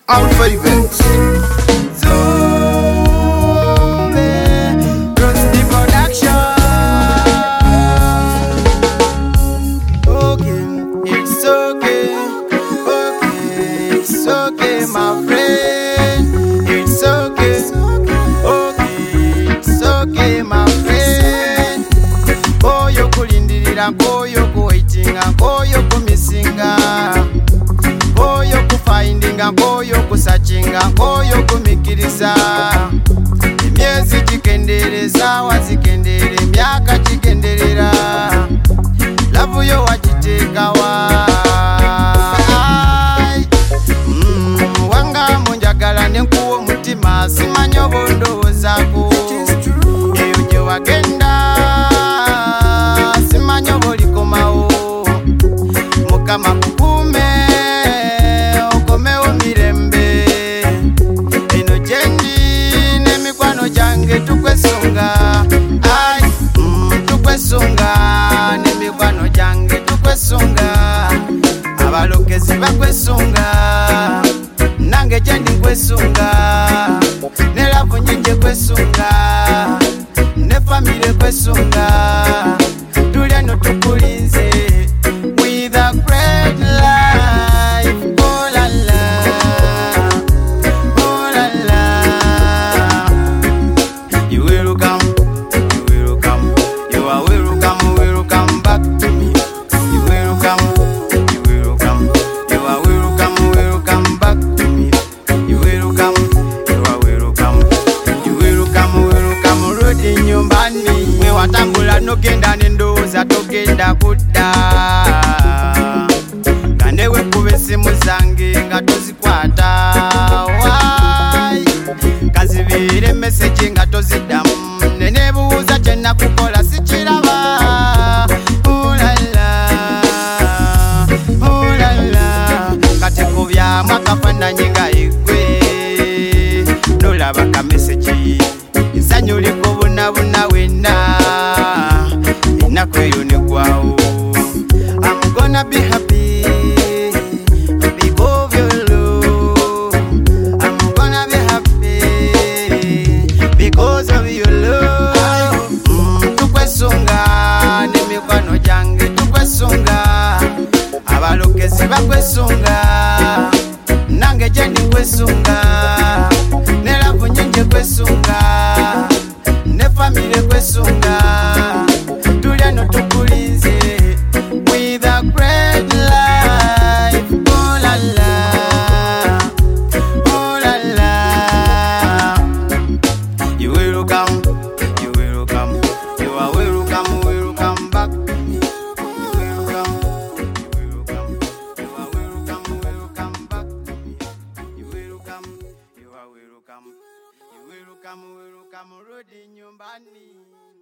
All favorites. Rusty Production. Okay, it's okay. Okay, it's okay, my friend. It's okay. Okay, it's okay, my friend. Koyo kulindirira, koyo kuwaitinga, koyo kumisinga, koyo kufindinga, koyo kusachinga, koyo kumikiriza. Emyezi chikendereza, wazikendere, myaka chikenderera. Lavu yo wachitekawa. Wanga munjagala nenkuwa mutima, simanyo bondowozako. Eyo gye wagenda, simanyo bolikomawo. Mukama kukume, okomewo mirembe. Eno gyendi n'emikwano gyange tukwesunga. Ai, tukwesunga n'emikwano gyange tukwesunga. Abalokezi bakwesunga, nange gyendi nkwesunga. Ne lavu nyingi kwesunga, ne famire kwesunga. Tuli eno tukulinze with a great life. Oh la la, oh la la. You will come, you are welcome back to me. You will come, you are welcome back to me. You will come, you are welcome, rudi nyumbani. Mwe watambula nogenda nendoza togenda kudda. Ganewe kube simu zange nga tozikwata. Why? Kazibire message nga toziddamu. Nenebuuza kye nakukola sikiraba. Oh la la, oh la la. Kati kubyamu akafaananyi nga igwe. Nolaba ka message. Nsanyu liko bunabuna wenna. Ennaku eyo negwawo. I'm gonna be happy because of your love. I'm gonna be happy because of your love. Tukwesunga n'emikwano gyange tukwesunga. Abalokezi bakwesunga, nange gyendi nkwesunga. Ne lavu nyingi kwesunga, ne famire kwesunga. Tuli eno tukulinze with a great life. Oh la la, oh la la. You will come, you are welcome back to me. You will come, you are welcome back to me. You will come, you are welcome, rudi nyumbani.